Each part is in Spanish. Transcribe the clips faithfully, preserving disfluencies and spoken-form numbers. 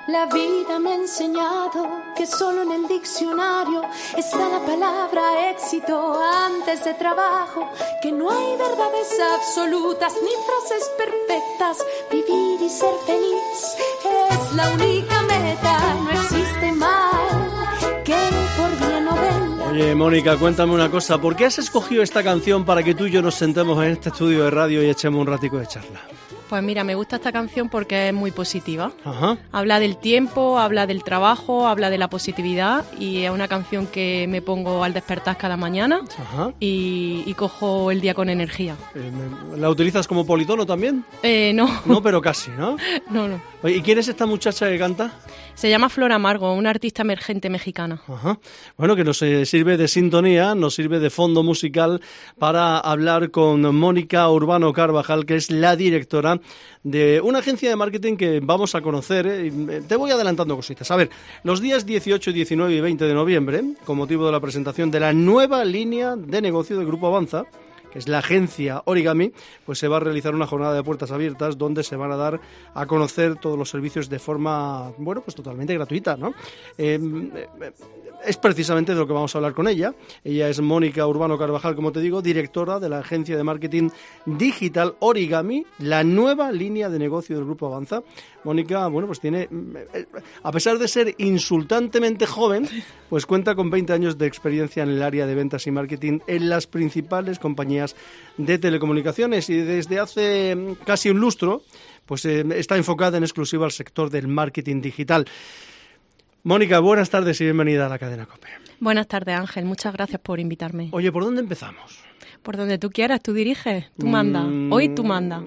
La vida me ha enseñado que solo en el diccionario está la palabra éxito antes de trabajo, que no hay verdades absolutas ni frases perfectas. Vivir y ser feliz es la única meta, no existe mal que por bien no venga. Oye, Mónica, cuéntame una cosa, ¿por qué has escogido esta canción para que tú y yo nos sentemos en este estudio de radio y echemos un ratico de charla? Pues mira, me gusta esta canción porque es muy positiva. Ajá. Habla del tiempo, habla del trabajo, habla de la positividad y es una canción que me pongo al despertar cada mañana. Ajá. Y, y cojo el día con energía. Eh, ¿La utilizas como politono también? Eh, no. No, pero casi, ¿no? No, no. Oye, ¿y quién es esta muchacha que canta? Se llama Flor Amargo, una artista emergente mexicana. Ajá. Bueno, que nos eh, sirve de sintonía, nos sirve de fondo musical para hablar con Mónica Urbano Carvajal, que es la directora de una agencia de marketing que vamos a conocer. Eh, te voy adelantando cositas. A ver, los días dieciocho, diecinueve y veinte de noviembre, con motivo de la presentación de la nueva línea de negocio del Grupo Avanza, que es la agencia Origami, pues se va a realizar una jornada de puertas abiertas donde se van a dar a conocer todos los servicios de forma, bueno, pues totalmente gratuita, ¿no? Eh, es precisamente de lo que vamos a hablar con ella. Ella es Mónica Urbano Carvajal, como te digo, directora de la agencia de marketing digital Origami, la nueva línea de negocio del Grupo Avanza. Mónica, bueno, pues tiene, a pesar de ser insultantemente joven, pues cuenta con veinte años de experiencia en el área de ventas y marketing en las principales compañías de telecomunicaciones y desde hace casi un lustro pues eh, está enfocada en exclusiva al sector del marketing digital. Mónica, buenas tardes y bienvenida a la cadena COPE. Buenas tardes, Ángel, muchas gracias por invitarme. Oye, ¿por dónde empezamos? Por donde tú quieras, tú diriges, tú mandas, mm, hoy tú mandas.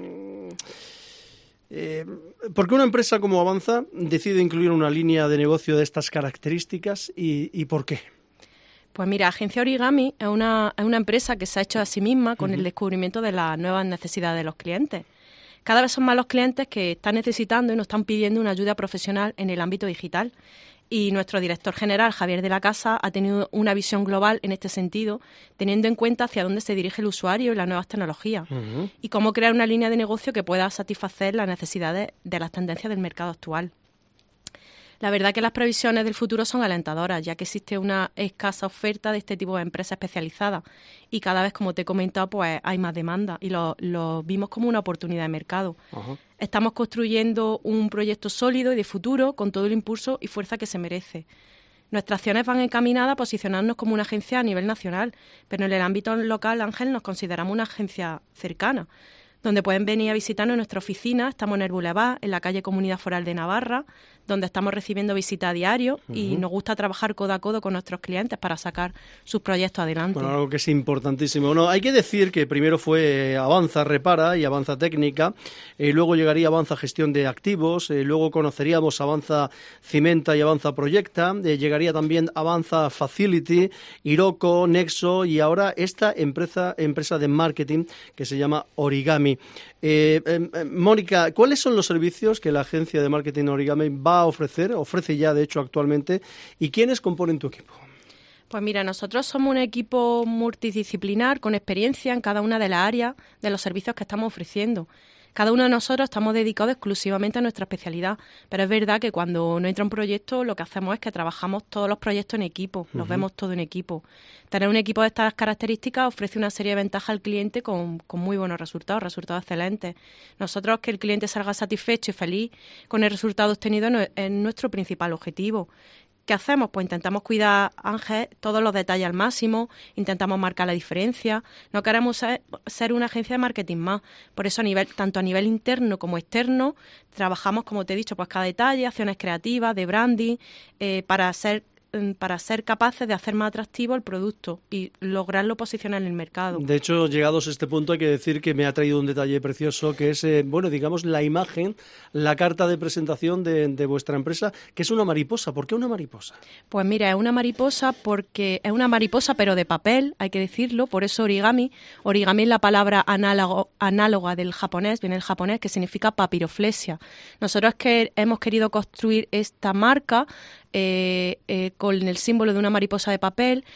Eh, ¿Por qué una empresa como Avanza decide incluir una línea de negocio de estas características y, y por qué? Pues mira, Agencia Origami es una, es una empresa que se ha hecho a sí misma con uh-huh. el descubrimiento de las nuevas necesidades de los clientes. Cada vez son más los clientes que están necesitando y nos están pidiendo una ayuda profesional en el ámbito digital. Y nuestro director general, Javier de la Casa, ha tenido una visión global en este sentido, teniendo en cuenta hacia dónde se dirige el usuario y las nuevas tecnologías, uh-huh. y cómo crear una línea de negocio que pueda satisfacer las necesidades de las tendencias del mercado actual. La verdad que las previsiones del futuro son alentadoras, ya que existe una escasa oferta de este tipo de empresas especializadas y cada vez, como te he comentado, pues hay más demanda y lo, lo vimos como una oportunidad de mercado. Uh-huh. Estamos construyendo un proyecto sólido y de futuro con todo el impulso y fuerza que se merece. Nuestras acciones van encaminadas a posicionarnos como una agencia a nivel nacional, pero en el ámbito local, Ángel, nos consideramos una agencia cercana, donde pueden venir a visitarnos en nuestra oficina. Estamos en el Boulevard, en la calle Comunidad Foral de Navarra, donde estamos recibiendo visitas a diario uh-huh. y nos gusta trabajar codo a codo con nuestros clientes para sacar sus proyectos adelante. Bueno, algo que es importantísimo. Bueno, hay que decir que primero fue Avanza Repara y Avanza Técnica, eh, luego llegaría Avanza Gestión de Activos, eh, luego conoceríamos Avanza Cimenta y Avanza Proyecta, eh, llegaría también Avanza Facility, Iroco, Nexo y ahora esta empresa, empresa de marketing que se llama Origami. Eh, eh, Mónica, ¿cuáles son los servicios que la agencia de marketing Origami va a ofrecer, ofrece ya de hecho actualmente, y quiénes componen tu equipo? Pues mira, nosotros somos un equipo multidisciplinar con experiencia en cada una de las áreas de los servicios que estamos ofreciendo. Cada uno de nosotros estamos dedicados exclusivamente a nuestra especialidad, pero es verdad que cuando nos entra un proyecto lo que hacemos es que trabajamos todos los proyectos en equipo, nos uh-huh. vemos todo en equipo. Tener un equipo de estas características ofrece una serie de ventajas al cliente con, con muy buenos resultados, resultados excelentes. Nosotros, que el cliente salga satisfecho y feliz con el resultado obtenido, es nuestro principal objetivo. ¿Qué hacemos? Pues intentamos cuidar, Ángel, todos los detalles al máximo, intentamos marcar la diferencia. No queremos ser, ser una agencia de marketing más. Por eso, a nivel, tanto a nivel interno como externo, trabajamos, como te he dicho, pues cada detalle, acciones creativas, de branding, eh, para ser para ser capaces de hacer más atractivo el producto y lograrlo posicionar en el mercado. De hecho, llegados a este punto, hay que decir que me ha traído un detalle precioso, que es, eh, bueno, digamos, la imagen, la carta de presentación de, de vuestra empresa, que es una mariposa. ¿Por qué una mariposa? Pues mira, es una mariposa porque es una mariposa, pero de papel, hay que decirlo, por eso origami. Origami es la palabra análogo, análoga del japonés, viene del japonés, que significa papiroflexia. Nosotros que hemos querido construir esta marca, Eh, eh, con el símbolo de una mariposa de papel,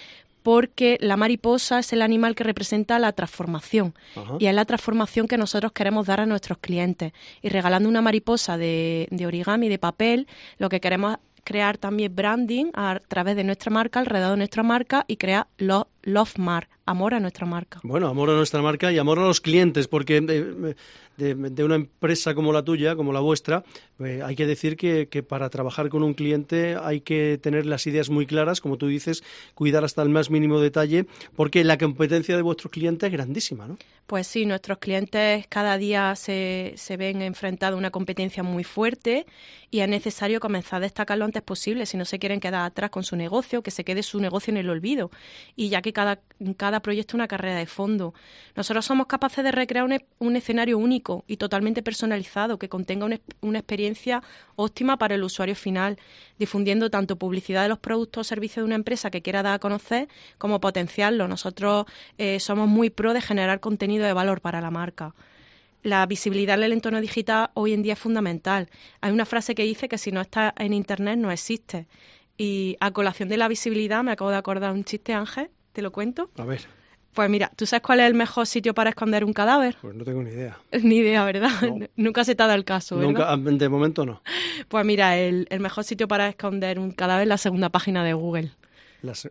porque la mariposa es el animal que representa la transformación. Ajá. Y es la transformación que nosotros queremos dar a nuestros clientes. Y regalando una mariposa de, de origami, de papel, lo que queremos crear también branding a través de nuestra marca, alrededor de nuestra marca, y crear lo, love mark, amor a nuestra marca. Bueno, amor a nuestra marca y amor a los clientes, porque de, de, de una empresa como la tuya, como la vuestra, eh, hay que decir que, que para trabajar con un cliente hay que tener las ideas muy claras, como tú dices, cuidar hasta el más mínimo detalle, porque la competencia de vuestros clientes es grandísima, ¿no? Pues sí, nuestros clientes cada día se, se ven enfrentados a una competencia muy fuerte y es necesario comenzar a destacar lo antes posible si no se quieren quedar atrás con su negocio, que se quede su negocio en el olvido. Y ya que cada, cada proyecto es una carrera de fondo, nosotros somos capaces de recrear un, un escenario único y totalmente personalizado que contenga una, una experiencia óptima para el usuario final, difundiendo tanto publicidad de los productos o servicios de una empresa que quiera dar a conocer como potenciarlo. Nosotros eh, somos muy pro de generar contenido de valor para la marca. La visibilidad en el entorno digital hoy en día es fundamental. Hay una frase que dice que si no está en Internet no existe. Y a colación de la visibilidad me acabo de acordar un chiste, Ángel, ¿te lo cuento? A ver. Pues mira, ¿tú sabes cuál es el mejor sitio para esconder un cadáver? Pues no tengo ni idea. Ni idea, ¿verdad? No. Nunca se te ha dado el caso, ¿verdad? Nunca, de momento no. Pues mira, el, el mejor sitio para esconder un cadáver es la segunda página de Google. Las...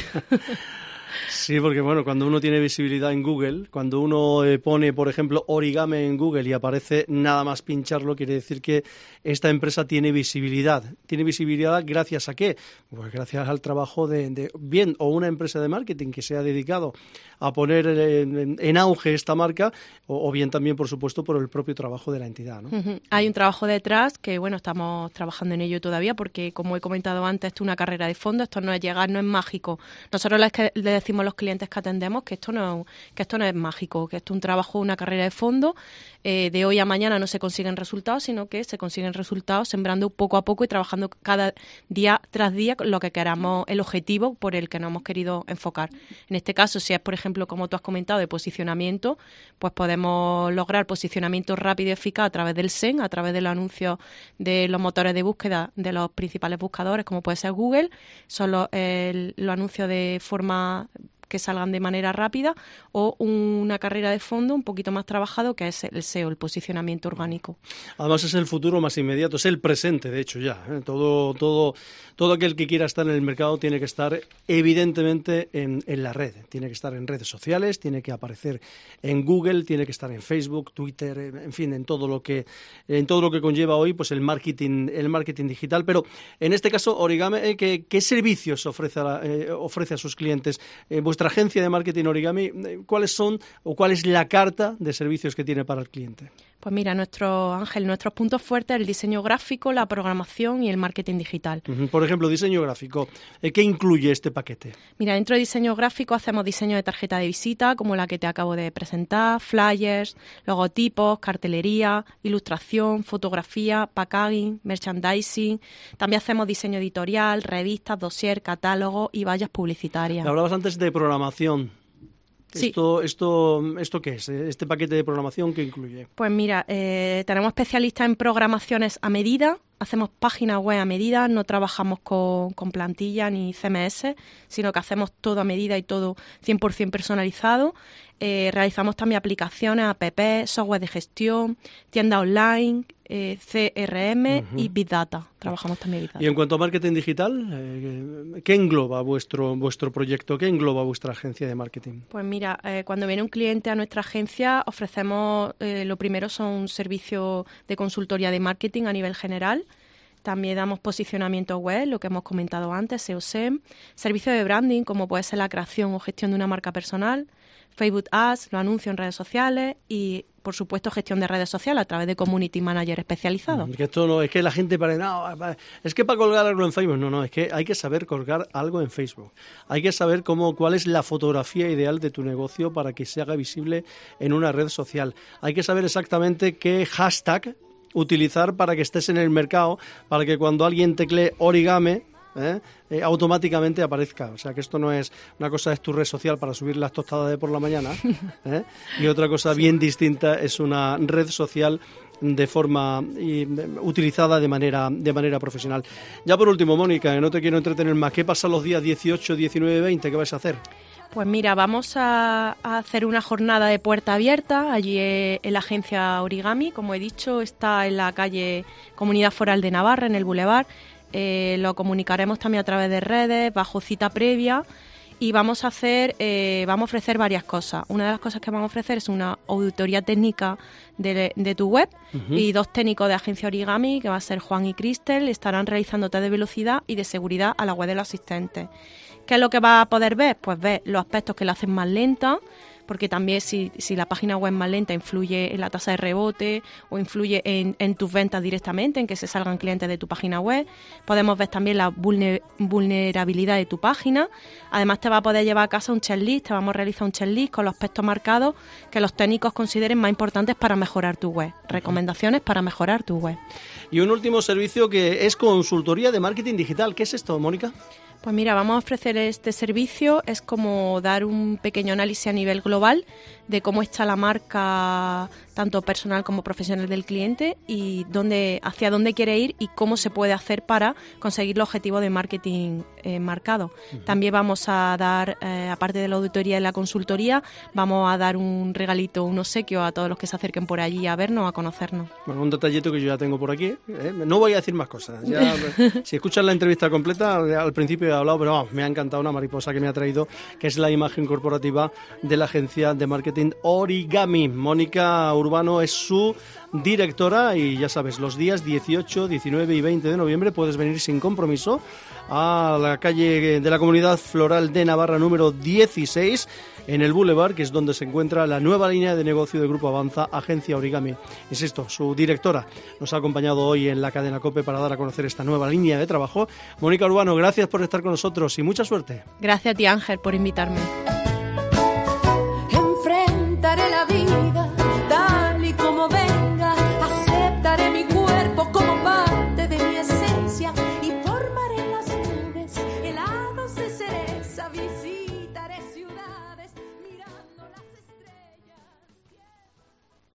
Sí, porque bueno, cuando uno tiene visibilidad en Google, cuando uno eh, pone, por ejemplo, origami en Google y aparece nada más pincharlo, quiere decir que esta empresa tiene visibilidad. ¿Tiene visibilidad gracias a qué? Pues gracias al trabajo de, de bien, o una empresa de marketing que se ha dedicado a poner en, en auge esta marca, o, o bien también, por supuesto, por el propio trabajo de la entidad, ¿no? Uh-huh. Hay un trabajo detrás que, bueno, estamos trabajando en ello todavía porque, como he comentado antes, esto es una carrera de fondo, esto no es llegar, no es mágico. Nosotros les, que, les decimos a los clientes que atendemos que esto no, que esto no es mágico, que esto es un trabajo, una carrera de fondo. Eh, de hoy a mañana no se consiguen resultados, sino que se consiguen resultados sembrando poco a poco y trabajando cada día tras día lo que queramos, el objetivo por el que nos hemos querido enfocar. En este caso, si es, por ejemplo, como tú has comentado, de posicionamiento, pues podemos lograr posicionamiento rápido y eficaz a través del S E M, a través de los anuncios de los motores de búsqueda de los principales buscadores, como puede ser Google. Son los, el, los anuncios de forma que salgan de manera rápida, o una carrera de fondo un poquito más trabajado, que es el S E O, el posicionamiento orgánico. Además es el futuro más inmediato, es el presente, de hecho, ya. ¿eh? Todo, todo, todo aquel que quiera estar en el mercado tiene que estar evidentemente en, en la red, tiene que estar en redes sociales, tiene que aparecer en Google, tiene que estar en Facebook, Twitter, en fin, en todo lo que, en todo lo que conlleva hoy pues el marketing, el marketing digital. Pero en este caso, Origami, eh, ¿qué, qué servicios ofrece a, la, eh, ofrece a sus clientes? Eh, vuestra agencia de marketing Origami, ¿cuáles son o cuál es la carta de servicios que tiene para el cliente? Pues mira, nuestro Ángel, nuestros puntos fuertes, el diseño gráfico, la programación y el marketing digital. Uh-huh. Por ejemplo, diseño gráfico, ¿qué incluye este paquete? Mira, dentro de diseño gráfico hacemos diseño de tarjeta de visita, como la que te acabo de presentar, flyers, logotipos, cartelería, ilustración, fotografía, packaging, merchandising. También hacemos diseño editorial, revistas, dossier, catálogo y vallas publicitarias. Hablabas antes de programación. Sí. ¿Esto, esto, ¿Esto qué es? ¿Este paquete de programación qué incluye? Pues mira, eh, tenemos especialistas en programaciones a medida, hacemos páginas web a medida, no trabajamos con, con plantilla ni C M S, sino que hacemos todo a medida y todo cien por ciento personalizado. Eh, realizamos también aplicaciones, apps, software de gestión, tienda online, eh, C R M uh-huh. y Big Data. Trabajamos también Big Data. Y en cuanto a marketing digital, eh, ¿qué engloba vuestro vuestro proyecto? ¿Qué engloba vuestra agencia de marketing? Pues mira, eh, cuando viene un cliente a nuestra agencia, ofrecemos, eh, lo primero son servicios de consultoría de marketing a nivel general. También damos posicionamiento web, lo que hemos comentado antes, S E O, S E M, servicios de branding, como puede ser la creación o gestión de una marca personal, Facebook Ads, los anuncios en redes sociales y, por supuesto, gestión de redes sociales a través de community manager especializados. Es que esto no, es que la gente parece, no, es que para colgar algo en Facebook, no, no, es que hay que saber colgar algo en Facebook. Hay que saber cómo, cuál es la fotografía ideal de tu negocio para que se haga visible en una red social. Hay que saber exactamente qué hashtag utilizar para que estés en el mercado, para que cuando alguien teclee origami, ¿eh? Eh, automáticamente aparezca. O sea que esto no es una cosa, es tu red social para subir las tostadas de por la mañana, ¿eh? Y otra cosa bien distinta es una red social de forma y, utilizada de manera, de manera profesional. Ya por último, Mónica, no te quiero entretener más, ¿qué pasa los días dieciocho, diecinueve y veinte? ¿Qué vais a hacer? Pues mira, vamos a, a hacer una jornada de puerta abierta allí en la agencia Origami. Como he dicho, está en la calle Comunidad Foral de Navarra, en el Boulevard. Eh, lo comunicaremos también a través de redes, bajo cita previa. Y vamos a hacer, eh, vamos a ofrecer varias cosas. Una de las cosas que vamos a ofrecer es una auditoría técnica de, de tu web. Uh-huh. Y dos técnicos de agencia Origami, que va a ser Juan y Cristel, estarán realizando test de velocidad y de seguridad a la web de los asistentes. ¿Qué es lo que va a poder ver? Pues ver los aspectos que la hacen más lenta, porque también si, si la página web es más lenta influye en la tasa de rebote o influye en, en tus ventas directamente, en que se salgan clientes de tu página web. Podemos ver también la vulner, vulnerabilidad de tu página. Además te va a poder llevar a casa un checklist, te vamos a realizar un checklist con los aspectos marcados que los técnicos consideren más importantes para mejorar tu web. Recomendaciones para mejorar tu web. Y un último servicio que es consultoría de marketing digital. ¿Qué es esto, Mónica? Pues mira, vamos a ofrecer este servicio, es como dar un pequeño análisis a nivel global de cómo está la marca, tanto personal como profesional del cliente, y dónde, hacia dónde quiere ir y cómo se puede hacer para conseguir los objetivos de marketing eh, marcados. Uh-huh. También vamos a dar, eh, aparte de la auditoría y la consultoría, vamos a dar un regalito, un obsequio a todos los que se acerquen por allí a vernos, a conocernos. Bueno, un detallito que yo ya tengo por aquí, ¿eh? No voy a decir más cosas. Ya, si escuchas la entrevista completa, al principio he hablado, pero vamos, me ha encantado una mariposa que me ha traído, que es la imagen corporativa de la agencia de marketing Origami. Mónica Urbano es su directora y ya sabes, los días dieciocho, diecinueve y veinte de noviembre puedes venir sin compromiso a la calle de la Comunidad Floral de Navarra número dieciséis, en el Boulevard, que es donde se encuentra la nueva línea de negocio de Grupo Avanza, Agencia Origami. Insisto, su directora nos ha acompañado hoy en la cadena COPE para dar a conocer esta nueva línea de trabajo. Mónica Urbano, gracias por estar con nosotros y mucha suerte. Gracias a ti, Ángel, por invitarme.